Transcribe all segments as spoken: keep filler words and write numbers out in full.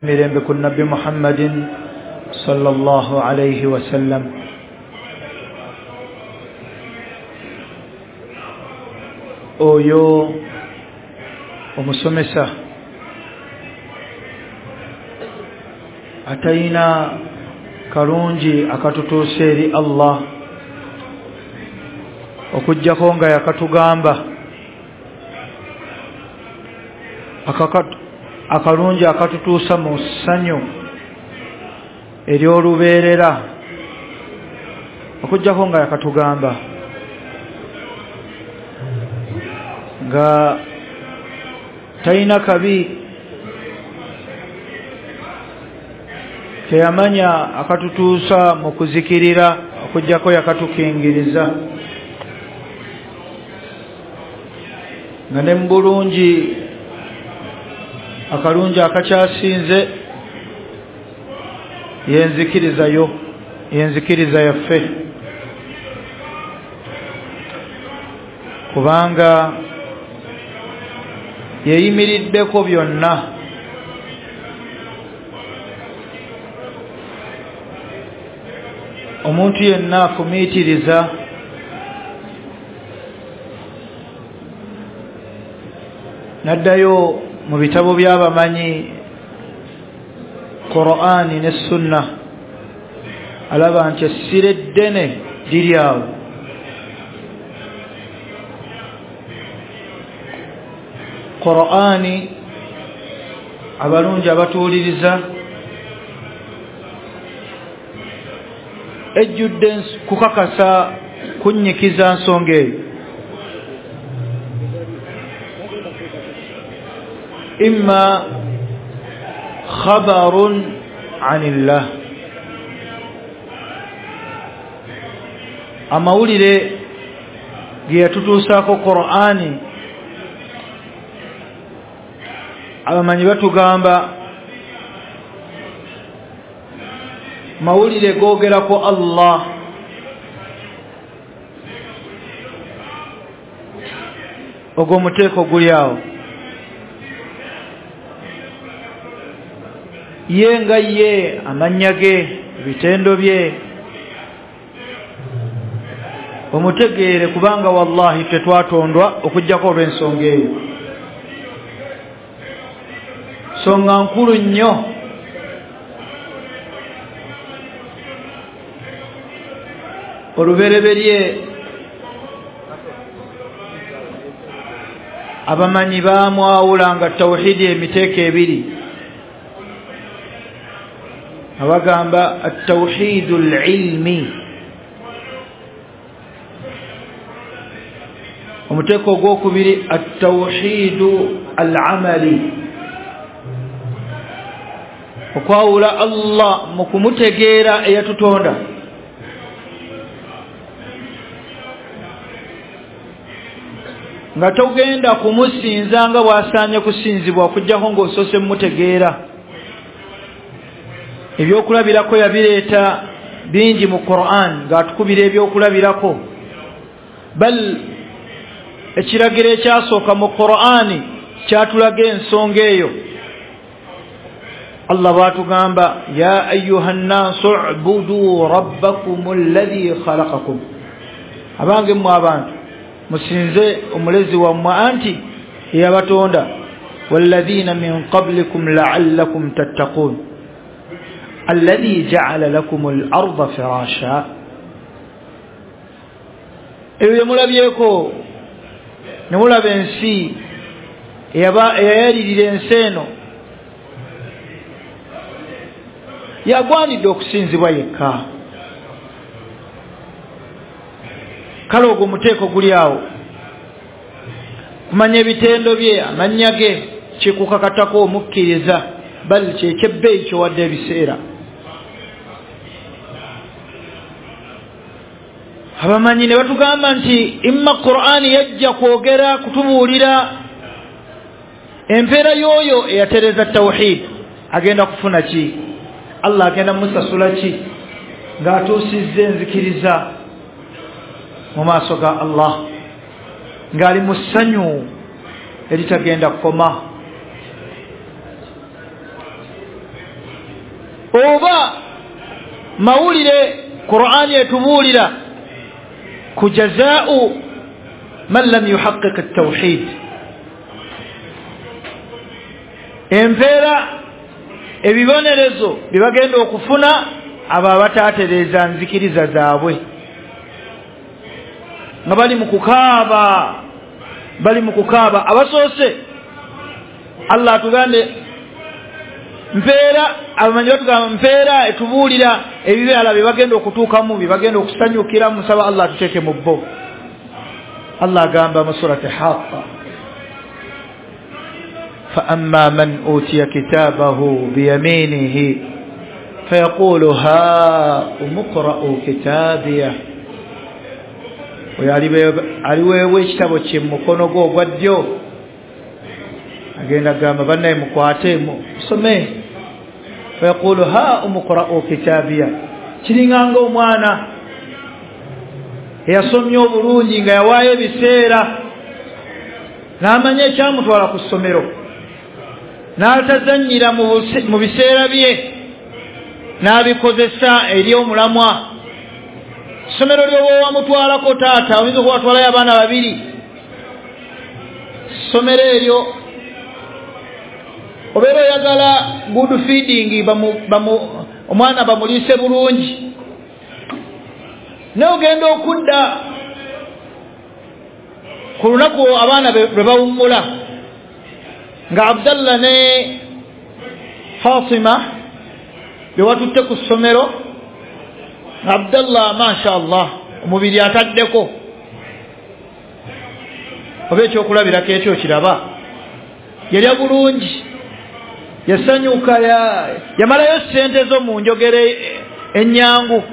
mirembe ku nabbi Muhammadin sallallahu alayhi wa sallam. Oyo omusomesa atayina kalungi akatutuusa eri Allah okujjako nga yakatugamba akakatu akalungi akatutuusa mu ssanyu ery'olubeerera okujjako nga yakatugamba nga talina kabi teyamanya akatutuusa mu kuzikirira okujjako yakatukingiriza nga ne mu bulungi akalungi akakyasinze yenzikirizayo yenzikiriza yaffe kubanga yeyimiriddeko byonna omuntu yenna afumiitiriza naddayo mu bitabo by'abamanyi Qur'ani ne Sunna alaba nti essira eddene liri awo Qur'ani abalungi abatuuliriza ejjudde kukakasa kunnyikiza nsonga eyo imma khabarun anillah amawulire ge yatutuusaako Qur'ani abamanyi batugamba mawulire googerako Allah ogwo muteeko guli awo ye nga ye amannya ge ebitendo bye omutegeere kubanga wallahi tetwatondwa okujjako olw'ensonga eyo songa nkulu nnyo olubereberye abamanyi baamwawula nga tawhidi emiteeko ebiri abagamba at-tawhidu al-ilmi omuteeko ogwokubiri at-tawhidu al-amali okwawula Allah mu kumutegeera eyatutonda nga togenda kumusinza nga bwasaanye kusinzibwa okujjako ng'osoose mumutegeera ebyokulabirako yabireeta bingi mu Qur'an ng'atukubira ebyokulabirako bal ekiragiro ekyasooka mu Qur'ani kyatulaga ensonga eyo Allah bw'atugamba ya ayyuha nnaasu u'budu rabbakum alladhi khalaqakum abange mmwe abantu musinze omulezi wammwe anti eyabatonda walladhina min qablikum la'allakum tattaqun alladhi ja'ala lakum al-ardha firasha eyo mulabyeko ne mulaba ensi eyayalirira ensi eno yagwanidde okusinzibwa yekka kale ogwo muteeko guli awo kumanya ebitendo bye amannya ge kikukakatako omukkiriza bal kyekebbeeyi kyowadde ebiseera abamanyi ne batugamba nti imma Qur'ani yajja kwogera kutubuulira empeera y'oyo eyatereza tawhid agenda kufuna ki Allah agenda musasula ki ng'atuusizza enzikiriza mu maaso ga Allah ng'ali mu ssanyu eritagenda kukoma oba mawulire Qur'ani etubuulira ku jazaa'u man lam yuhaqqiq at-tawhid, empeera ebibonerezo bibagenda okufuna abo abataatereeza nzikiriza zaabwe, nga bali mu kukaaba bali mu kukaaba. Abasoose Allah atugande mpeera, abamanyi batugamba mpeera etubuulira ebibeera bye bagenda okutuukamu, bye bagenda okusanyukira. Musaba Allah atuteeke mu bo. Allah agamba mu surati Haqqa, fa amma man utiya kitabahu biyaminihi fayaqulu ha umqra'u kitabiya, oyo aliweewa ekitabo kye mu mukono gwe ogwa ddyo agenda gamba bannaye mukwate musome. Fayaqulu ha umqra'u kitabiya, kiringanga omwana eyasomye obulungi nga yawaayo ebiseera n'amanya ekyamutwala ku ssomero, n'atazannyira mu biseera bye, n'abikozesa eri omulamwa. Ssomero ly'oba wamutwalako taata, oyinza okubatwalayo abaana babiri, ssomero eryo obeera oyagala good feeding, omwana bamuliise bulungi, n'ogenda okudda ku lunaku abaana lwe bawummula nga Abdallah ne Fatima be watutte ku ssomero. Abdallah masha Allah omubiri ataddeko, oba ekyokulabirako ekyo kiraba, yalya bulungi, yasanyuka, yamalayo ssente zo mu njogere ennyangu.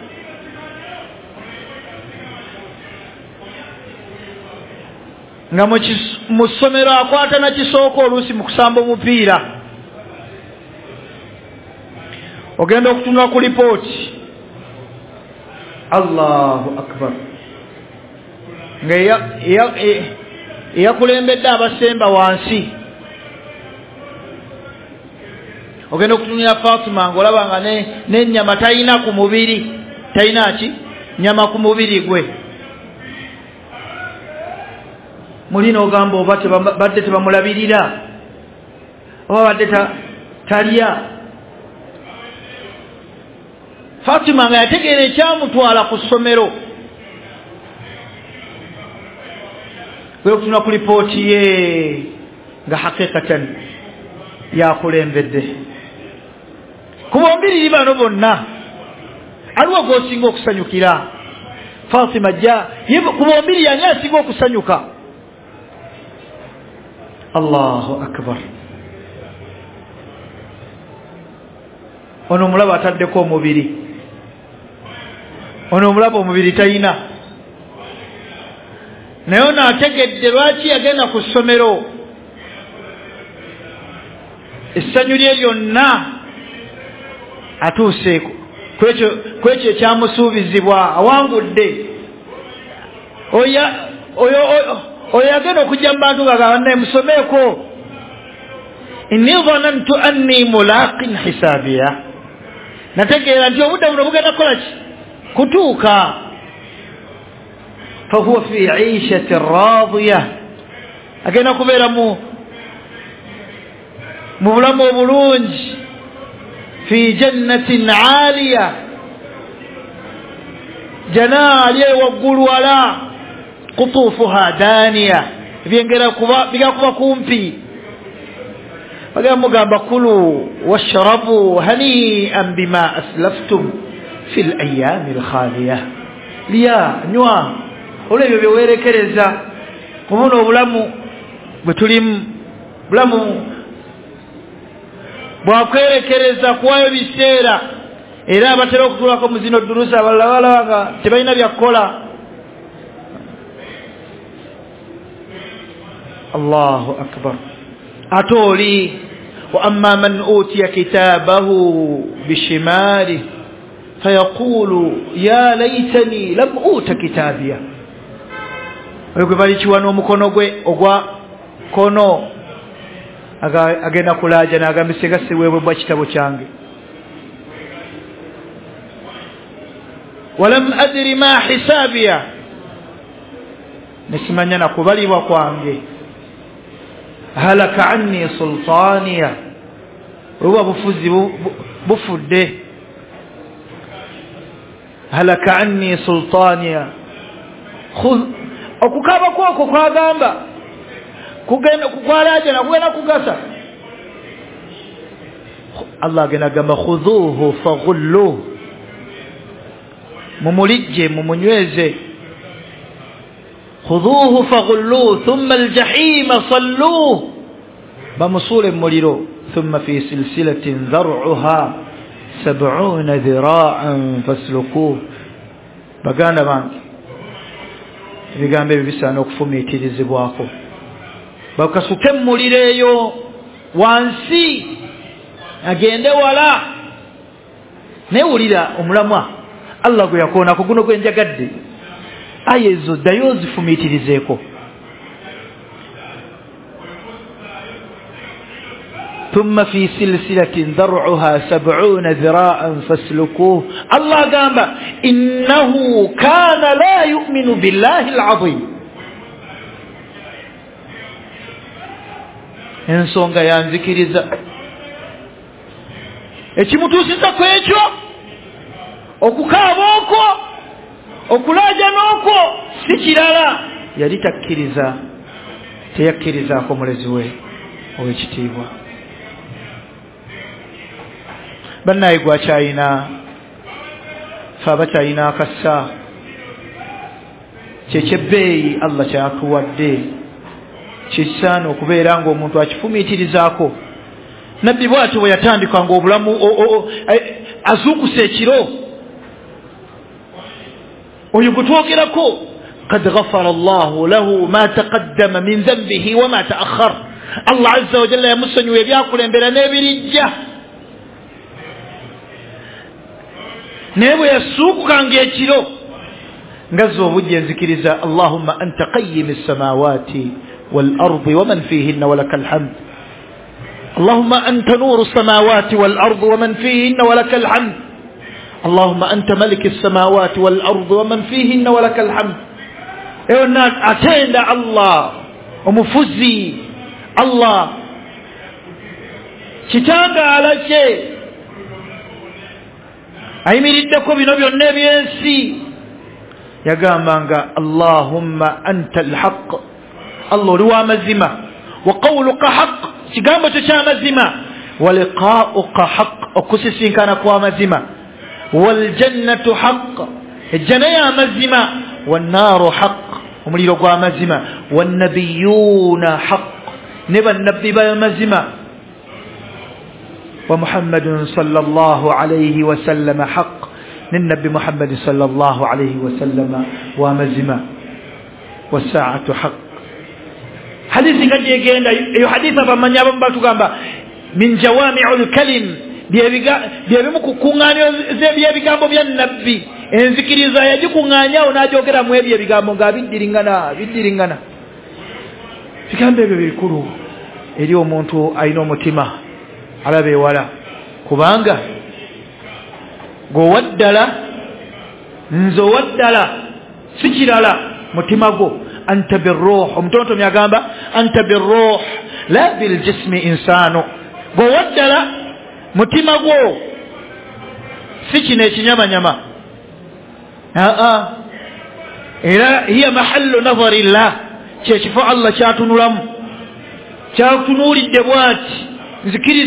Nga mu ssomero akwata na kisooka oluusi mu kusamba omupiira. Ogenda okutunula ku lipooti, Allahu akbar, nga eyakulembedde abasemba wansi. Ogenda okutunula Fatima ng'olaba nga n'ennyama talina ku mubiri, talina ki nyama ku mubiri gwe. Mulina ogamba oba badde tebamulabirira, oba badde talya. Fatima nga yategeera ekyamutwala ku ssomero, gwe okutuna ku lipooti ye nga hakikatan yakulembedde. Ku bombiriri bano bonna aliwo gw'osinga okusanyukira? Fatima jja ku bombiri yani asinga okusanyuka? Allahu akbar. Ono omulaba ataddeko omubiri, ono omulaba omubiri talina, naye ono ategedde lwaki yagenda ku ssomero. Essanyu lye lyonna atuuseeko kwekyo ekyamusuubizibwa, awangudde. Oyo yagenda okujja mu bantu ng'agamba naye musomeeko, inni dhanantu anni mulaqin hisaabiya, nategeera nti obudde buno bugenda kukola ki? Kutuuka. Fahuwa fi ishatin raadiya, agenda kubeera mu mu bulamu obulungi, fi jannatin aaliya, jana ali waggulu wala, qutuufuha daaniya, ebyengera kuba bigakuba kumpi. Bagamba mugamba kulu washrabu hani'an bima aslaftum fi al-ayami al-khaliya, lya nywa olwebyo byewerekereza mu buno obulamu bwe tulimu. Bulamu bwakwerekereza kuwayo biseera, era abatera okutulako mu zino durusa abalala balaba nga tebalina byakukola. Allahu akbar. Ate oli wa amma man utiya kitabahu bishimali fayaqulu ya laitani lam uta kitabiya, oyo gwe balikiwa n'omukono gwe ogwa kono, agenda kulaaja n'agamba sigasiweebwe bwa kitabo kyange. walam adri ma hisabiya nesimanya nakubalibwa kwange halaka anni sultaniya oba bufuzi bufudde halaka anni sultaniya khudh okukaba kwako kwagamba kugenda kukwalaje na kugenda kugasa Allah agenda gamba khudhuhu faghulluhu mumulijje mumunyweze khudhuhu faghulluhu thumma aljahima salluhu bamusule muliro thumma fi silsilatin dhar'uha sab'una dhira'an faslukuhu baganda bangi ebigambo ebyo bisaana okufumiitirizibwako bakasuke mulireyo wansi agende wala newulira omulamwa Allah gwe yakoona ku guno gwenjagadde ayezo ddayo zifumiitirizeeko ثم في سلسلة ذرعها سبعون ذراعا فاسلكوه الله قام إنه كان لا يؤمن بالله العظيم ensonga yanzikiriza ekimutuusiza ku ekyo okukaaba okwo okulaaja n'okwo si kirala yali takkiriza teyakkirizaako mulezi we ow'ekitiibwa bannaye gwakyayina fe abakyayina akassa kyekyebbeeyi Allah kyakuwadde kisaana okubeera ng'omuntu akifumiitirizaako nabbi bw'atyo bwe yatandika ng'obulamu azuukusa ekiro oyo gwe twogerako qad ghafara Allahu lahu ma taqaddama min dhanbihi wa ma ta'akhkhar Allah azza wa jalla yamusonyiwa ebyakulembera n'ebirijja naye bwe yasuukukanga ekiro ngazza obujja enzikiriza Allahumma anta qayyim as-samawati wal-ardi wa man fihinna wa lakal hamd اللهم أنت نور السماوات والأرض ومن فيهن ولك الحمد اللهم أنت ملك السماوات والأرض ومن فيهن ولك الحمد ايو الناس أتين الله ومفزي الله كتاب على شيء أي مردكو بنبي النبي ينسي يقامanga اللهم أنت الحق الله روى مزمة وقولك حق kigambo kyo kya mazima waliqa'uka haqq okusisinkana kwa mazima waljannatu haqq ejjana ya mazima wannaaru haqq omuliro gwa mazima wannabiyuuna haqq ne bannabbi ba mazima wa muhammadun sallallahu alayhi wa sallam haqq ninabbi muhammad sallallahu alayhi wa sallam wa mazima was-saa'atu haqq hadithi kati egenda eyo hadithi abamanya abamu batugamba min jawami'ul kalim byebimu kukuŋŋaanyo z'ebyebigambo bya nabbi enzikiriza yagikuŋŋaanyawo n'agyogera mu ebyo ebigambo nga biddiringana biddiringana bigambo ebyo bikulu eri omuntu alina omutima alaba ewala kubanga g'owaddala nze owaddala si kirala mutima gwo أنت بالروح ومتونتم يا جامبا أنت بالروح لا بالجسم إنسان بودلا متما جو سكنة نيما نيما ها آه هي محل نظر الله شفاء الله شاتو نورم شاتو نور الدبوات ذكري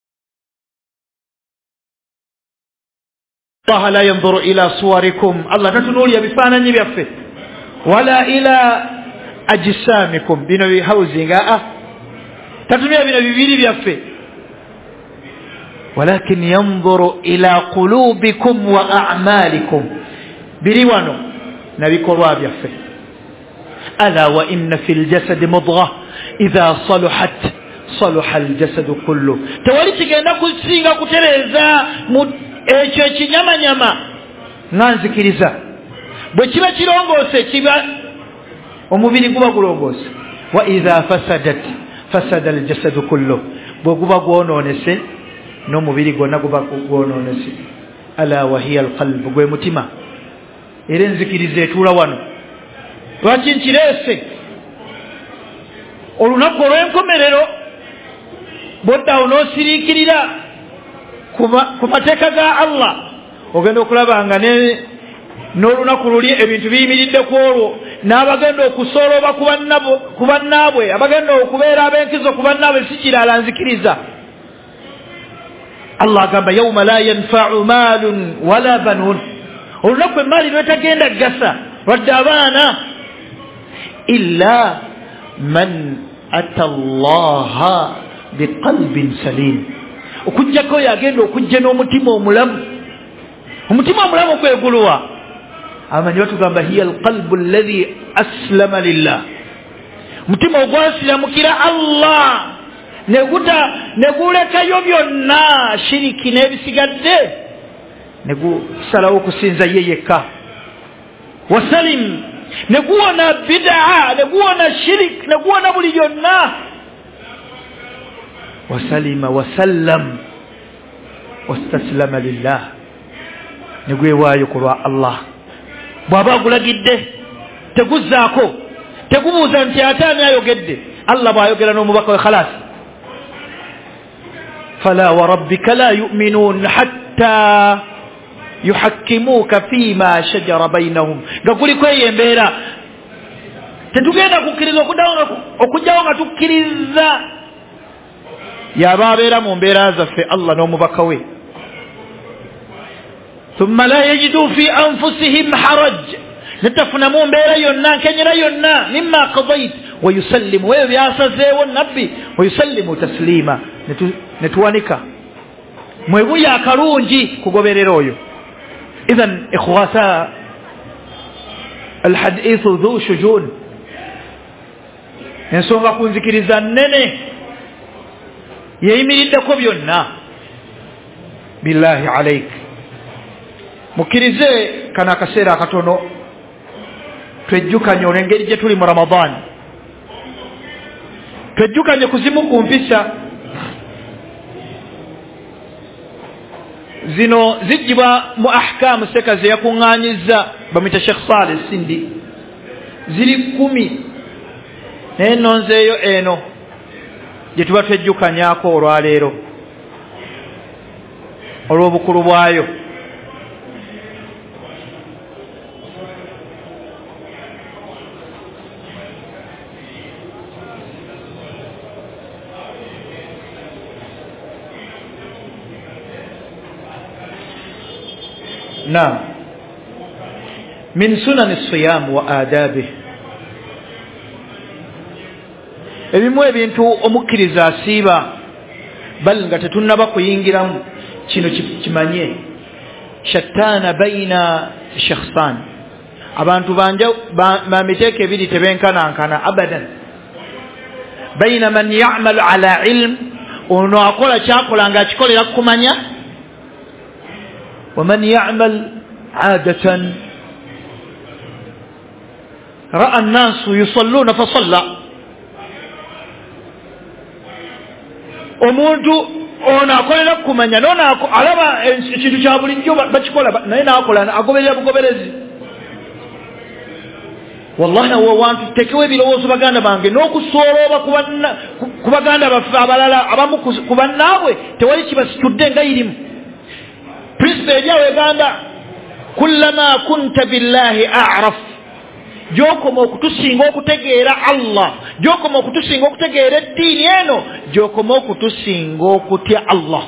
الله لا ينظر إلى صوركم الله تتنور يا بفانا نبيفه ولا إلى أجسامكم بنوي هاوزينغ آه تتمية بنوي بيلي بيفه ولكن ينظر إلى قلوبكم وأعمالكم بريوانو نبي كروا بيفه ألا وإن في الجسد مضغة إذا صلحت صلح الجسد كله تواليت كأننا كل سينغا كتريزا إيشي نيما نيما نانزكريزا bwe kiba kirongoose kiba omubiri guba gulongoose wa idha fasadat fasada aljasadu kullu bwe guba gwonoonese n'omubiri gwonna guba gwonoonese ala wa hiya alqalb gwe mutima era enzikiriza etuula wano. Lwaki nkireese? Olunaku olw'enkomerero bw'oddawo n'osiriikirira ku mateeka ga Allah, ogenda okulaba nga n'olunaku luli ebintu biyimiridde ku olwo, n'abagenda okusoolooba ku bannaabwe, abagenda okubeera ab'enkizo ku bannaabwe si kirala nzikiriza. Allah agamba yawma la yanfa'u maalun wala banuun, olunaku emaali lwetagenda gasa wadde abaana, illa man ata Allaha biqalbin salim, okujjako yagenda okujja n'omutima omulamu. Omutima omulamu gweguluwa? Abamanyi batugamba hiya alqalbu alladhi aslama lillah, mutima ogwasiramukira Allah neguta negulekayo byonna shiriki n'ebisigadde negusalawo okusinza ye yekka. Wasalim, neguwona bid'a, neguwona shirik, neguwona buli byonna. Wasalima wasallam wastaslama lillah, negwewaayo ku lwa Allah. Bw'aba agulagidde teguzzaako, tegubuuza nti ate ani ayogedde. Allah bw'ayogera n'omubaka we khalas. Fala wa rabbika la yu'minuun hatta yuhakkimuuka fiima shajara baynahum, nga kuliko eyo embeera tetugenda kukkiriza okujjawo nga tukkiriza yaba abeera mu mbeera zaffe Allah n'omubaka we. Thumma la yajidu fi anfusihim haraj, netafuna mu mbeera yonna nkenyera yonna mimma qadayt wa yusallimu, weyo byasazeewo nabbi wa yusallimu taslima, netuwanika mwebuya akalungi kugoberera oyo. Idhan ikhwata alhadithu dhu shujun, ensonga kunzikiriza nnene yeyimiriddeko byonna. Billahi alaik, mukkirize kana akaseera akatono twejjukanye olw'engeri gye tuli mu Ramadan, twejjukanye kuzimu ku mpisa zino zijibwa mu ahkamu seka ze yakuŋŋaanyizza bamwita Sheikh Saleh Sindi, ziri kumi naye nonzeeyo eno gye tuba twejjukanyaako olwaleero olw'obukulu bwayo. نعم من سنن الصيام وآدابه، ebimu ebintu omukkiriza asiiba bal nga tetunnaba kuyingiramu kino kimanye. Shattana baina shakhsan, abantu banja bamiteeka ebiri tebenkanankana abadan. Baina man ya'malu ala ilm, ono akola kyakola nga akikolera kumanya, ومن يعمل عادة رأى الناس يصلون فصلى. omuntu ono akolera kumanya nona alaba ekintu kya bulijjo bakikola naye naakola agoberera bugoberezi. Wallahi awo wantu tekewo ebirowoozo baganda bange n'okusoolooba ku baganda baffe abalala abamu ku bannaabwe tewali kibasitudde nga irimu. Principe ejyawo eganda kullama kunta billahi a'raf, gyokoma okutusinga okutegeera Allah, gyokoma okutusinga okutegeera eddiini eno, gyokoma okutusinga okutya Allah.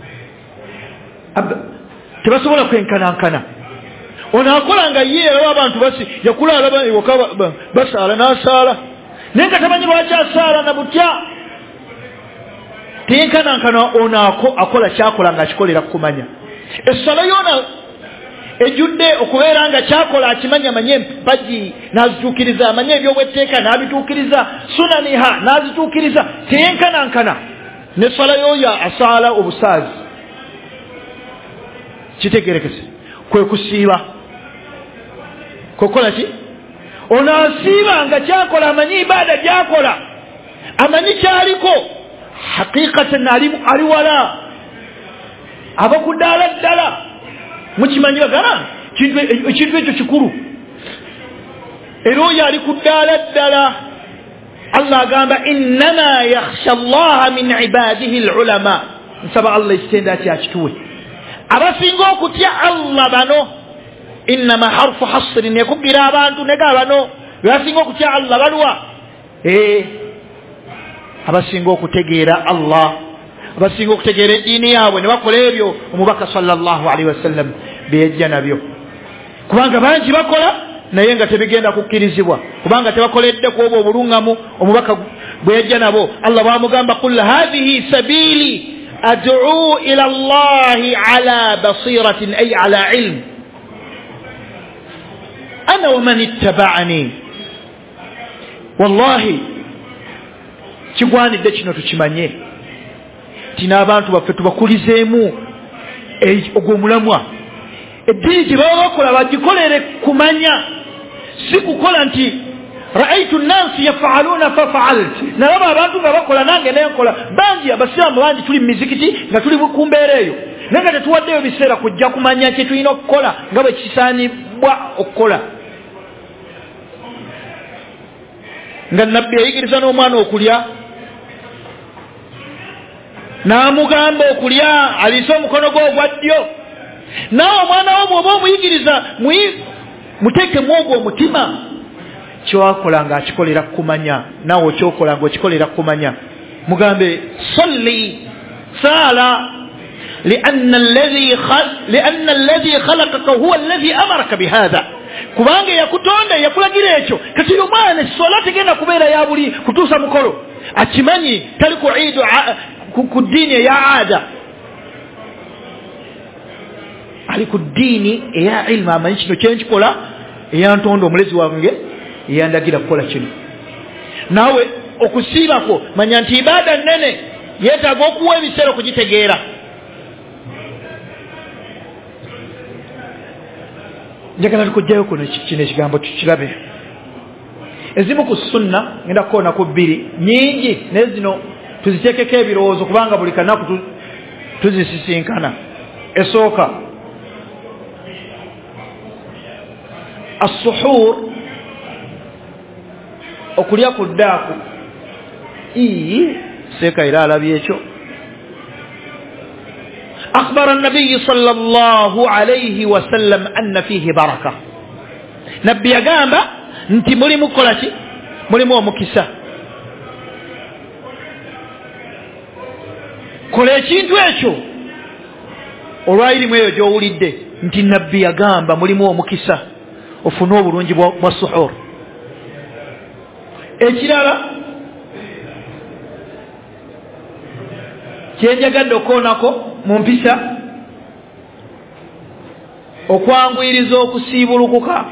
Tebasobola kwenkanankana. Ono akola nga ye alaba abantu basi yakula alaba ewaka basaala n'asaala naye nga tamanyi lwaki asaala na butya. Teyenkanankana ono akola kyakola nga akikolera kumanya. Essala yona ejjudde okubeera nga kyakola akimanya amanye empagi n'azituukiriza, amanye ebyobwetteeka n'abituukiriza, sunaniha n'azituukiriza, teyenkanankana n'essala y'oyo asaala obusaazi. Kitegerekese kwe kusiiba. Kokola ki? Ono asiiba nga kyakola amanyi ibaada gyakola, amanyi kyaliko, haqiqatan ali wala aba ku ddaala ddala. Mukimanyi bagana ekintu ekyo kikulu era oyo ali ku ddaala ddala. Allah agamba innama yakhsha allaha min ibadihi alulama. Nsaba Allah ekitenda ati akituwe abasinga okutya Allah bano. Innama harfu hasrin yakubira abantu nega bano abasinga okutya Allah balwa eh abasinga okutegeera Allah, abasinga okutegeera eddiini yaabwe ne bakola ebyo omubaka sallallahu alaihi wasallam beyajja nabyo. Kubanga bangi bakola naye nga tebigenda kukkirizibwa kubanga tebakoledde ku obwo obulungamu omubaka bwe yajja nabo. Allah bwamugamba qul hadhihi sabili ad'u ila Allahi ala basiratin ay ala ilm ana wa man ittaba'ani. Wallahi kigwanidde kino tukimanye tina abantu baffe tubakulizeemu ogw'omulamwa. Eddiini gye baba bakola bagikolere kumanya, si kukola nti raaitu nnansi yafaaluna fafaaltu, nalaba abantu nga bakola nange nenkola. Bangi abasiraamu bangi tuli mu mizikiti nga tuli ku mbeera eyo naye nga tetuwaddeyo biseera kujja kumanya kye tulina okukola nga bwe kisaanibwa okukola. Nga nabbi yayigiriza n'omwana okulya n'amugamba okulya aliisa omukono gwe ogwa ddyo. Naawe omwana wo bw'oba omuyigiriza muteekemu ogwo omutima kyowakola nga akikolera kumanya, naawe okyokola nga okikolera kumanya. Mugambe salli saala lianna alladhi khalaqaka huwa alladhi amaraka bihadha, kubanga yakutonda yakulagira ekyo. Kati omwana essola tegenda kubeera ya buli kutuusa mukolo, akimanyi tali ku iidu ku ddiini eya aada, ali ku ddiini eya ilmu. Amanyi kino kyenkikola eyantonda omulezi wange eyandagira kukola kino. Naawe okusiibako manya nti ibaada nnene yeetaaga okuwa ebiseera okugitegeera. Njagala tukujjayo kuno kino ekigambo tukirabe. Ezimu ku sunna ngenda kukoona ku bbiri nyingi naye zino tuziteekeko ebirowoozo kubanga buli kanaku tuzisisinkana. Esooka as-suhur, okulya ku ddaaku. ii seeka era alabye ekyo. أخبر النبي صلى الله عليه وسلم أن فيه بركة. نبي أقام أنت مولي مكولاتي مولي مو مكسا كولاتين تويشو olwairi mweyo gy'owulidde nti nabbi yagamba mulimu omukisa ofune obulungi bwa suhur. Ekirala kyenjagadde okoonako mu mpisa okwanguyiriza okusiibulukuka.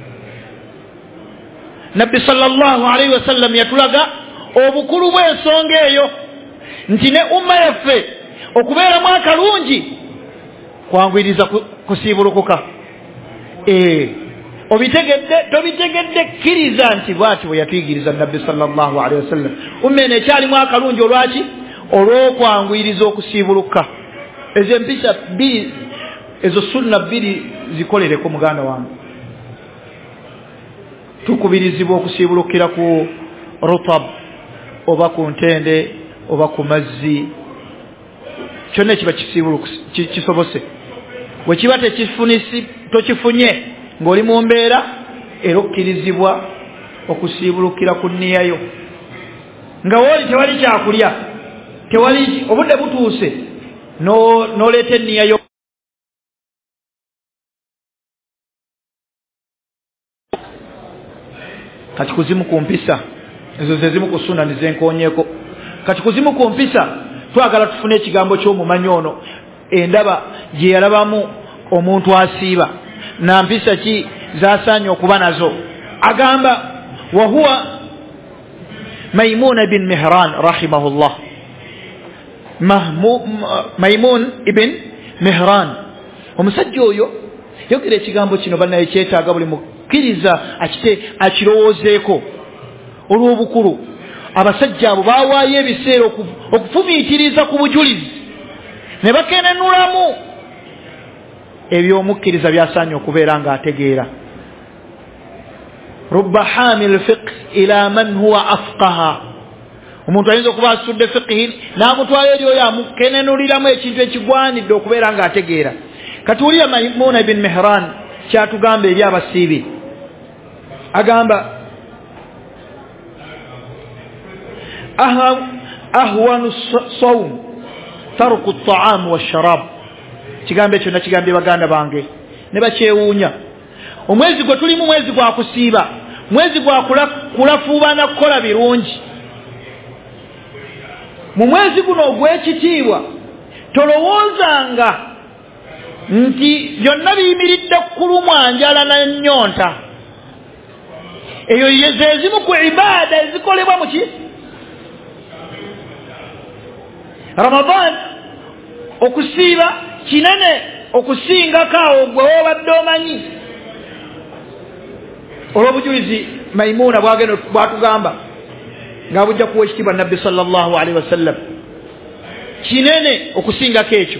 Nabbi sallallahu alaihi wasallam yatulaga obukulu bw'ensonga eyo nti ne umma yaffe okubeeramu akalungi kwanguyiriza kusiibulukuka. Eh, obitegedde tobitegedde kkiriza nti bw'ati bwe yatuyigiriza Nabbi sallallahu alaihi wasallam. Umma eno ekyalimu akalungi olwaki? Olw'okwanguyiriza okusiibuluka. Ezo empisa bbiri, ezo sunna bbiri zikolereko muganda wange. Tukubirizibwa okusiibulukira ku rutab oba ku ntende oba ku mazzi, kyonna kiba kisobose. Bwe kiba tekifunisi tokifunye ng'oli mu mbeera era okkirizibwa okusiibulukira ku nniyayo. Nga wooli tewali kyakulya, tewali obudde butuuse n'oleeta enniyayo. Kati kuzimu ku mpisa ezo ze zimu ku sunna nizenkoonyeeko. Kati kuzimu ku mpisa twagala tufune ekigambo ky'omumanyi ono endaba gye yalabamu omuntu asiiba na mpisa ki zasaanye okuba nazo. Agamba wa huwa Maimun bin Mihran rahimahullah. Maimun ibn Mihran omusajja oyo yogera ekigambo kino banaye kyetaaga buli mukkiriza akite akirowoozeeko olw'obukulu. Abasajja abo baawaayo ebiseera okufumiitiriza ku bujulizi ne bakenenulamu ebyomukkiriza byasaanye okubeera nga ategeera. Rubba hamil fiqh ila man huwa afqaha, omuntu ayinza okuba asudde fiqhi n'amutwala eri oyo amukenenuliramu ekintu ekigwanidde okubeera nga ategeera. Katuwulira Maimuna ibn Mihran kyatugamba eri abasiibi, agamba ahwanu sawm tarku at-ta'am wash-sharab. Kigambo ekyo nakigambye baganda bange ne bakyewuunya. Omwezi gwe tulimu mwezi gwa kusiiba, mwezi gwa kulafuubana kukola birungi. Mu mwezi guno ogw'ekitiibwa tolowoozanga nti byonna biyimiridde kulumwa njala na nnyonta. Eyo yezeezimu ku ibaada ezikolebwa mu ki Ramadan. Okusiiba kinene okusingako awo gwe wobadde omanyi. Olw'obujulizi Maimuna bwagenda bwatugamba nga bujja kuwa ekitiibwa Nabbi sallallahu alaihi wasallam, kinene okusingako ekyo.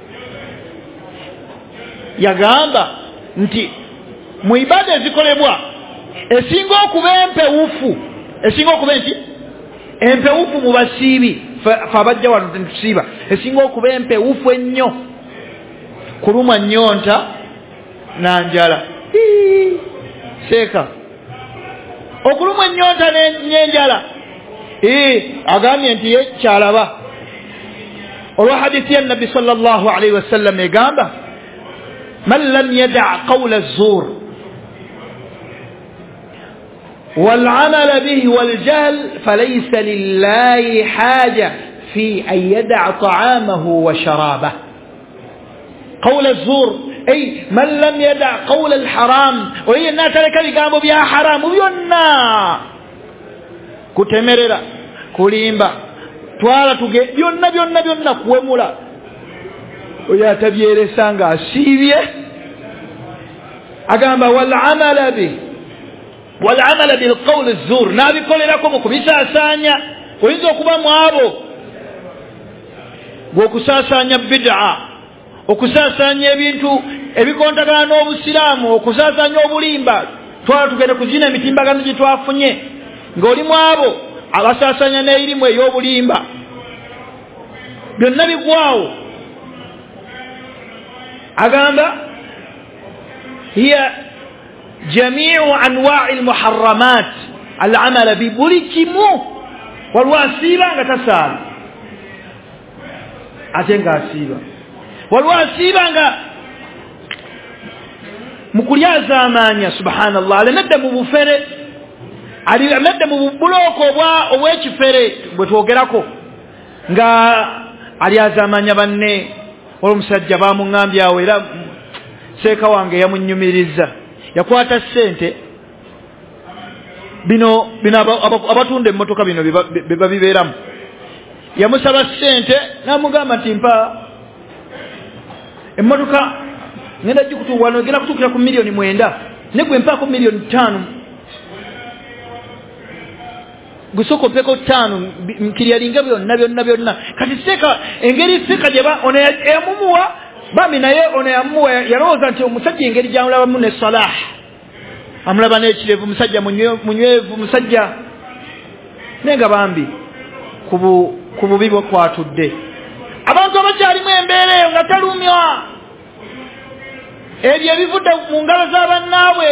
Yagamba nti mu ibada ezikolebwa esinga okuba empewufu, esinga okuba nti empewufu mu basiibi fa abajja wano tusiiba, esinga okuba empewufu ennyo kulumwa nnyonta na njala. Seeka okulumwa ennyonta n'enjala agambye nti ye kyalaba olwa hadithi ya Nabbi sallallahu alaihi wasallam egamba man lam yada' qawla az-zur wal 'amala bihi wal jahl falaysa lillahi haja fi an yada' ta'amahu wa sharabahu. qawla az-zur ay man lam yada' qawla al-haram, oyo nataleka bigambo bya haramu byonna, kutemerera, kulimba, twala tuge byonna byonna byonna kuwemula. Oyo atabyeresa nga asiibye. Agamba wal amala bi wal amala bil qawl az-zur, nabikolerako mu kubisaasanya. Oyinza okuba mu abo gwokusaasanya bid'a, okusaasanya ebintu ebikontagana n'obusiraamu, okusaasanya obulimba, twala tugende kuzina emitimbagano gye twafunye ng'oli mu abo abasaasanya n'erimu ey'obulimba, byonna bigwawo. Agamba hiya jamiu anwa'i almuharramat al'amala bi, buli kimu waliwo asiiba nga tasaala ate nga asiiba, waliwo asiiba nga mu kulyazaamaanya. Subhanallah, alemedde mu bufere, alemedde mu buloko obw'ekifere bwe twogerako, nga alyazaamaanya banne. Olw'omusajja baamuŋŋambye awo, era seeka wange yamunnyumiriza. Yakwata ssente bino bino abatunda emmotoka bino be babibeeramu, yamusaba ssente n'amugamba nti mpa emmotoka ngenda gikutuwano egenda kutuukira ku miliyoni mwenda, ne gwe mpaako miliyoni ttaano, gusokopeko ttaano nkiryalinga byonna byonna byonna. Kati seeka engeri seeka gye ono yamumuwa bami naye ono yamumuwa yalowooza nti omusajja engeri gyamulabamu ne salah, amulaba n'ekirevu, musajja munywevu, musajja naye nga bambi ku bubi bwe kwatudde. Abantu abakyalimu embeera eyo nga talumya ebyo ebivudde mu ngalo z'abannaabwe.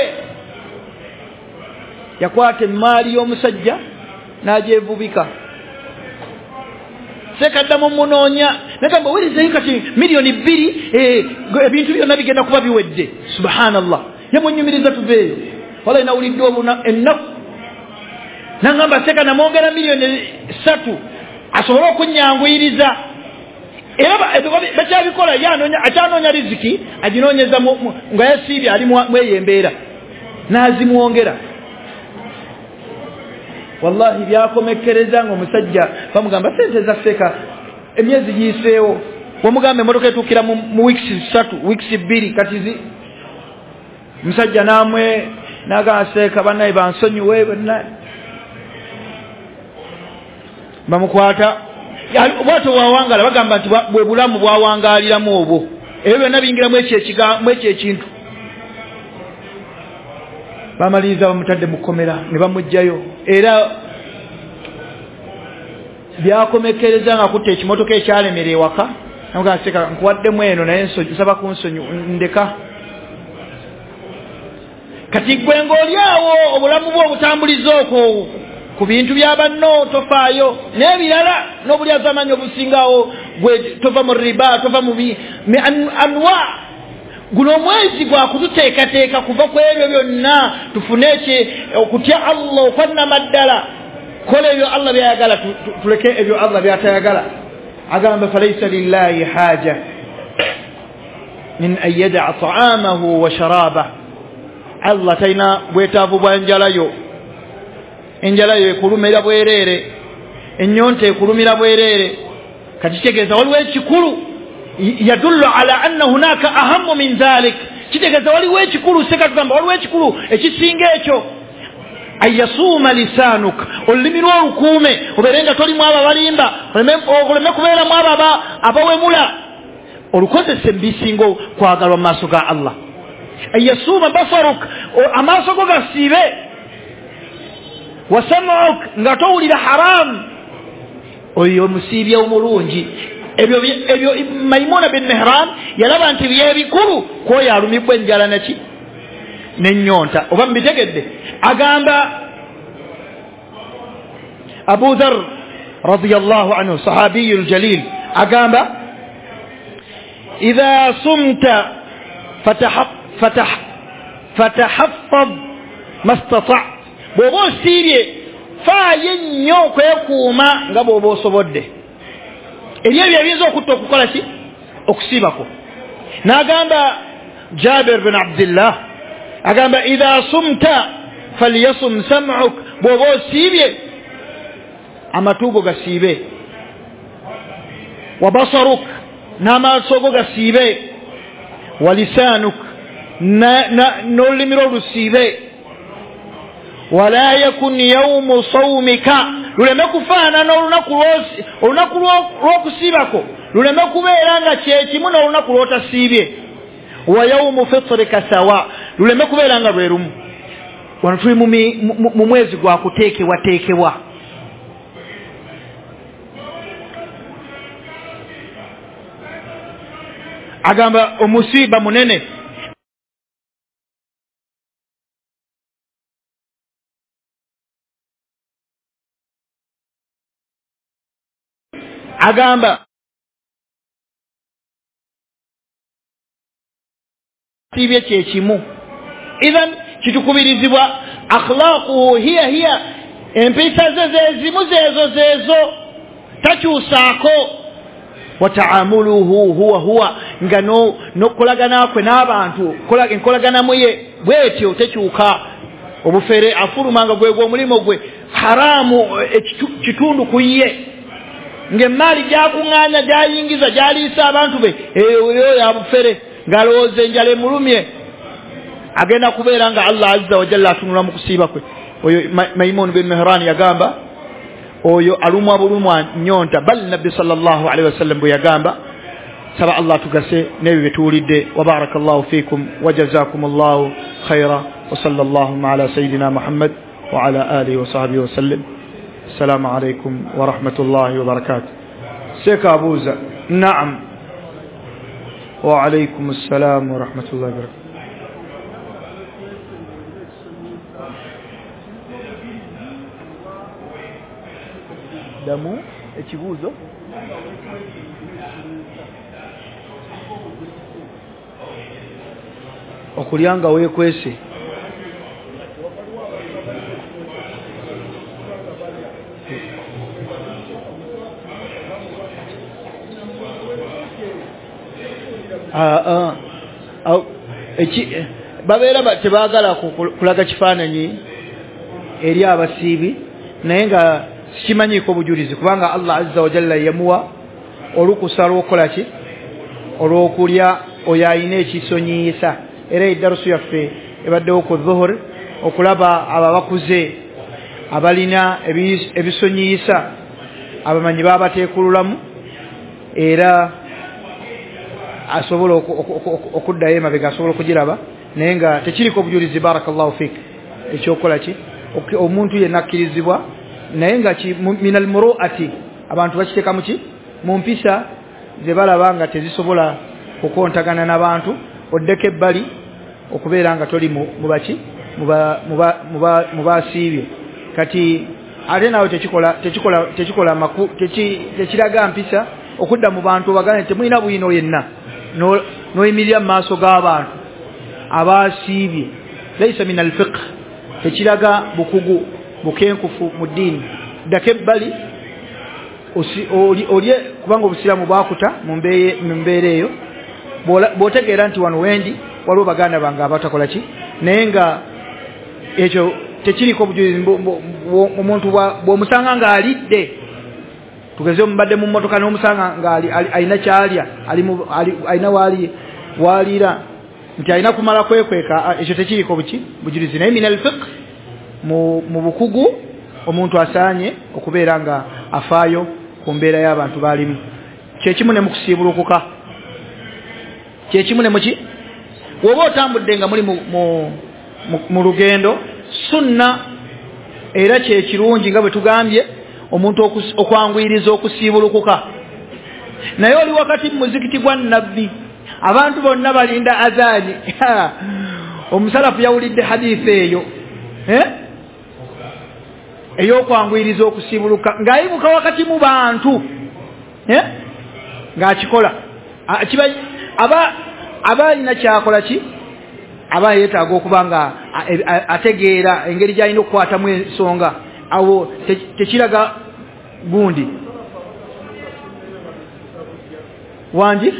Yakwata emaali y'omusajja n'agyevubika. Seeka addamu munoonya nagamba werizeyo kati miliyoni bbiri ebintu byonna bigenda kuba biwedde. Subhanallah, yamunyumiriza tuveeyo. Wala nawulidde ennaku nangamba seeka namwongera miliyoni ssatu asobole okunyanguyiriza. Era bakyabikola, akyanoonya riziki aginoonyeza nga yasiibye ali mweyo embeera n'azimwongera. Wallahi byakomekereza nga omusajja bamugamba sente za seeka emyezi giyiseewo, wamugamba emmotoka etuukira mu wiikisi ssatu wiikisi bbiri kati zi musajja namwe nagamba seeka bannaye bansonyiwe bonna bamukwata bwatyo bwawangala, bagamba nti bwe bulamu bwawangaaliramu obwo ebyo nabingira mweche ekiga mweche ekintu bamaliza bamutadde mukomera ne bamujjayo era byakomekereza nga kutte ekimotoka ekyalemera ewaka namugaseka nkuwadde mweno naye nsonyi nsaba kunsonyi ndeka kati gwe ng'olyawo obulamu bwo obutambuliza okwo ku bintu bya banno tofaayo n'ebirala n'obulyazamanyi obusingawo gwe tova mu riba tova mu anwa guno omwezi gwa kututeekateeka kuva ku ebyo byonna tufune okutya Allah okwannama ddala kola ebyo Allah byayagala tuleke ebyo Allah byatayagala agamba falaysa lillahi haja min an yada'a ta'amahu wa sharabahu Allah taina bwetaavu bwa njalayo enjalayo ekulumira bwerere ennyonta ekulumira bwerere kati kitegeeza waliwo ekikulu yadullu ala anna hunaka ahammu min dhalik kitegeeza waliwo ekikulu seka tugamba waliwo ekikulu ekisinga ekyo ayasuma lisanuka olulimi lwo olukuume obeere nga tolimu abo abalimba oleme kubeeramu abo abawemula olukozese mbisingo kwagalwa mu maaso ga Allah ayasuma basaruk amaaso go gasiibe wasam'uk nga towulira haram oyo musiibye omulungi ebyo ebyo Maimuna bin Mihran yalaba nti byebikulu kwoyo alumibwa enjala naki n'ennyonta oba mbitegedde agamba Abu Dharr radiyallahu anhu sahabiyul jalil agamba idha sumta fatahaq fatah fatahaffaz mastata' bwoba osiibye faayo nnyo okwekuuma nga bw'oba osobodde eri ebyo ebiyinza okutta okukola ki okusiibako n'agamba Jabir bin Abdillah agamba idha sumta falyasum sam'uk bw'oba osiibye amatuugo gasiibe wa basaruk n'amaaso go gasiibe wa lisaanuk n'olulimi lwo lusiibe wala yakun yawmu sawmika luleme kufaanana olunaku lw'okusiibako luleme kubeera nga kyekimu n'olunaku lw'otasiibye wa yawmu fitrika sawa luleme kubeera nga lwe lumu wano tuli mu mwezi gwa kuteekebwateekebwa agamba omusiiba munene agamba sibye kyekimu idhan kitukubirizibwa akhlaquhu hiya hiya empisa ze zezimu zezo zezo takyusaako wa ta'amuluhu huwa huwa nga no nokolagana kwe n'abantu kola enkolagana muye bwetyo tekyuka obufere afulumanga gwe gwo mulimo gwe haramu kitundu kuye ng'emali gyakuŋŋaanya gyayingiza gyaliisa abantu be eyo yabufere ng'alowooza enjala emulumye agenda kubeera nga Allah azza wa jalla atunula mu kusiiba kwe oyo Maimun bin Mihran yagamba oyo alumwa bulumwa nyonta bal nabbi sallallahu alaihi wasallam bwe yagamba saba Allah tugase n'ebyo betuwulidde wa barakallahu fikum wa jazakumullahu khaira wa sallallahu ala sayidina Muhammad wa ala alihi wa sahbihi wa sallam. السلام عليكم ورحمة الله وبركاته. سيك أبوزة. نعم. وعليكم السلام ورحمة الله وبركاته. دمو ekibuuzo okulyanga weekwese ah ah eki babeera tebaagala kulaga kifaananyi eri abasiibi naye nga sikimanyiiko bujulizi kubanga Allah azza wa jalla yamuwa olukusa lw'okukola ki olw'okulya oyo ayina ekisonyiisa era eddarusu yaffe ebaddewo ku dhuhur okulaba abo abakuze abalina ebisonyiisa abamanyi baabateekululamu era asobola okuddayo emabega asobola okugiraba naye nga tekiriko obujulizi barakallahu fik ekyokola ki omuntu yenna akkirizibwa naye nga minal muruati abantu bakiteeka muki mu mpisa ze balaba nga tezisobola kukontagana n'abantu oddeko ebbali okubeera nga toli mubaki mubasiibye kati ate nawe tekikola tekikola tekikola maku tekiraga mpisa okudda mu bantu bagane temulina buyino yenna noyimirira mu maaso g'abantu abasiibye laysa min alfiqh tekiraga bukugu bukenkufu mu ddiini ddako ebbali olye kubanga obusiraamu bwakuta mu mbeera eyo bw'otegeera nti wano wendi waliwo baganda bange abatakola ki naye nga ekyo tekiriko obujulizi omuntu bw'omusanga ng'alidde tugeze omubadde mu mmotoka n'omusanga ng'alina kyalya alina waliira nti alina kumala kwekweka ekyo tekiriko buki bujulizi naye min alfiqh mu bukugu omuntu asaanye okubeera nga afaayo ku mbeera y'abantu balimu kyekimu ne mu kusiibulukuka kyekimu ne muki woba otambudde nga muli mu lugendo sunna era kyekirungi nga bwe tugambye omuntu okwanguyiriza okusiibulukuka naye oli wakati mu muzikiti gwa nabbi abantu bonna balinda azaani omusalafu yawulidde hadiisi eyo ey'okwanguyiriza okusiibuluka ng'ayibuka wakati mu bantu ng'akikola aba aba alina kyakola ki aba yeetaaga okuba nga ategeera engeri gy'alina okukwatamu ensonga awo tekiraga gundi wangi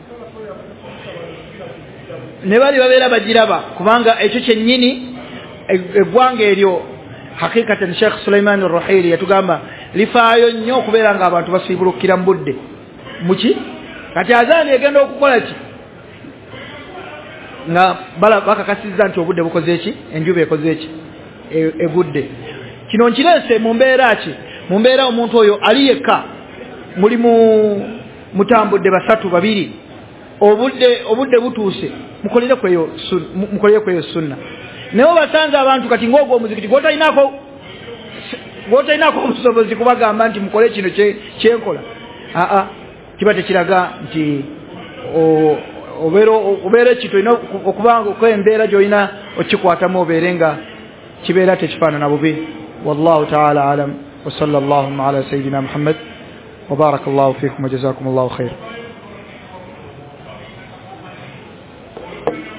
ne bali babeera bagiraba kubanga ekyo kyennyini eggwanga eryo hakikatan Sheikh Sulaiman Ar-Ruhaili yatugamba lifaayo nnyo okubeera nga abantu basiibulukira mu budde muki kati azaani egenda okukola ki nga bala bakakasizza nti obudde bukoze eki enjuba ekoze eki egudde kino nkireese mu mbeera ki mu mbeera omuntu oyo ali yekka muli mutambudde basatu babiri obudde obudde butuuse mukolere kweyo mukolere kweyo sunna naye obasanze abantu kati ng'ogwo omuzikiti gw'otalinako gw'otalinako obusobozi kubagamba nti mukole kino kyenkola aa kiba tekiraga nti obeera ekito olina okubanga okwembeera gy'olina okikwatamu obeere nga kibeera tekifaanana bubi wallahu taala alam wa sallallahu ala sayidina Muhammad wa barakallahu fikum wa jazakumullahu khair.